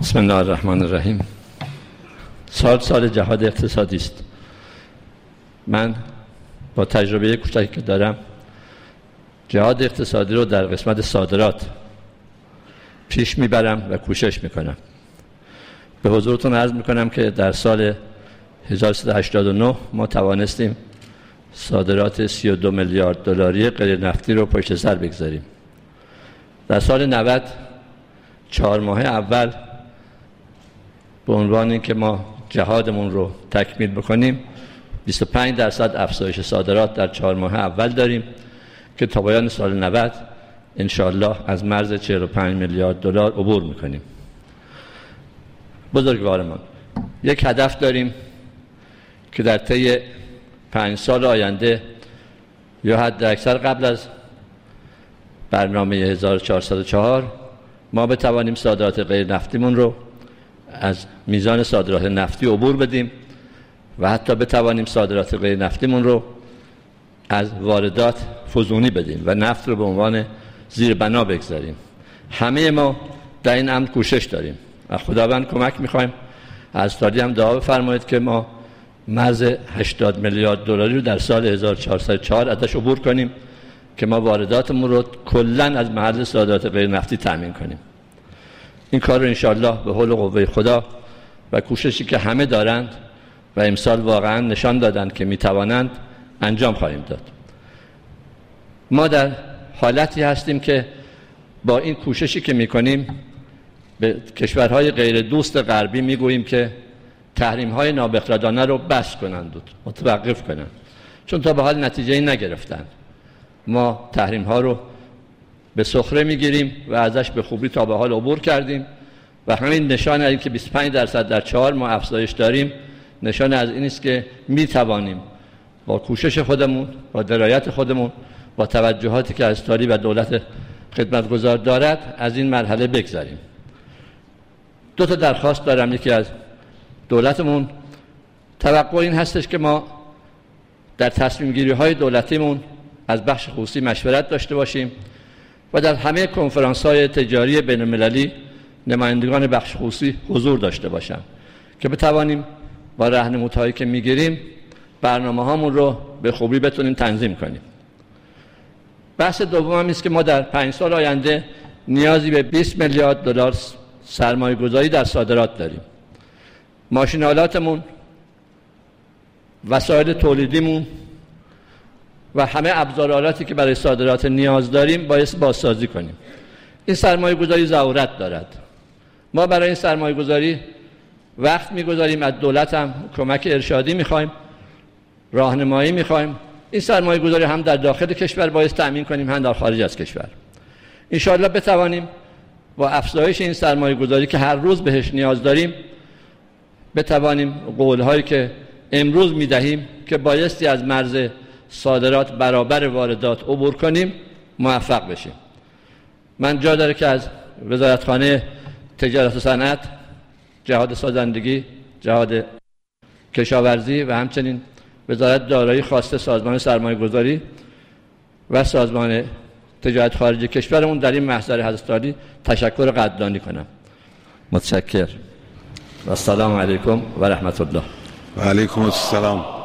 بسم الله الرحمن الرحیم. سال جهاد اقتصادی است. من با تجربه کوچکی که دارم جهاد اقتصادی رو در قسمت صادرات پیش میبرم و کوشش میکنم. به حضورتون عرض میکنم که در سال 1389 ما توانستیم صادرات 32 میلیارد دلاری غیر نفتی رو پشت سر بگذاریم. در سال 90 4 ماه اول به عنوان اینکه ما جهادمون رو تکمیل بکنیم 25% افزایش صادرات در 4 ماه اول داریم که تا پایان سال 90 انشاءالله از مرز 45 میلیارد دلار عبور میکنیم. بزرگوارمان یک هدف داریم که در طی 5 سال آینده یا حد اکثر قبل از برنامه 1404 ما بتوانیم صادرات غیر نفتیمون رو از میزان صادرات نفتی عبور بدیم و حتی بتوانیم صادرات غیر نفتیمون رو از واردات فزونی بدیم و نفت رو به عنوان زیربنا بگذاریم. همه ما در این امر کوشش داریم و خداوند کمک می‌خوایم. از تالی هم دعا بفرمایید که ما مرز 80 میلیارد دلاری رو در سال 1404 ازش عبور کنیم که ما وارداتمون رو کلاً از محل صادرات غیر نفتی تامین کنیم. این کار رو انشاءالله به حول و قوه خدا و کوششی که همه دارند و امسال واقعاً نشان دادند که میتوانند انجام خواهیم داد. ما در حالتی هستیم که با این کوششی که میکنیم به کشورهای غیر دوست غربی میگوییم که تحریم‌های نابخردانه رو بس کنند و متوقف کنند، چون تا به حال نتیجه‌ای نگرفتند. ما تحریم‌ها رو به سخره میگیریم و ازش به خوبی تا به حال عبور کردیم و همین نشان از این که 25% در 4 ماه افزایش داریم نشان از این است که میتوانیم با کوشش خودمون، با درایت خودمون، با توجهاتی که از تالی و دولت خدمتگزار دارد از این مرحله بگذریم. 2 تا درخواست دارم. یکی از دولتمون توقع این هستش که ما در تصمیم گیری های دولتیمون از بخش خصوصی مشورت داشته باشیم و در همه کنفرانس های تجاری بین المللی نمایندگان بخش خصوصی حضور داشته باشن که بتوانیم با راهنمودهایی که میگیریم برنامه هامون رو به خوبی بتونیم تنظیم کنیم. بحث دوم هم است که ما در 5 سال آینده نیازی به 20 میلیارد دلار سرمایه گذاری در صادرات داریم. ماشین آلاتمون، وسایل تولیدیمون و همه ابزار آلاتی که برای صادرات نیاز داریم باید بازسازی کنیم. این سرمایه گذاری ضرورت دارد. ما برای این سرمایه گذاری وقت میگذاریم، از دولت هم کمک ارشادی میخوایم، راهنمایی میخوایم. این سرمایه گذاری هم در داخل کشور باید تأمین کنیم هم در خارج از کشور. انشاءالله بتوانیم با افزایش این سرمایه گذاری که هر روز بهش نیاز داریم بتوانیم قولهایی که امروز میدهیم که بایستی از مرز صادرات برابر واردات عبور کنیم موفق بشیم. من جا داره که از وزارتخانه تجارت و صنعت، جهاد سازندگی، جهاد کشاورزی و همچنین وزارت دارایی خواسته سازمان سرمایه گذاری و سازمان تجارت خارجی کشورمون در این محضر حضرت عالی تشکر قدردانی کنم. متشکر و السلام علیکم و رحمت الله. و علیکم السلام.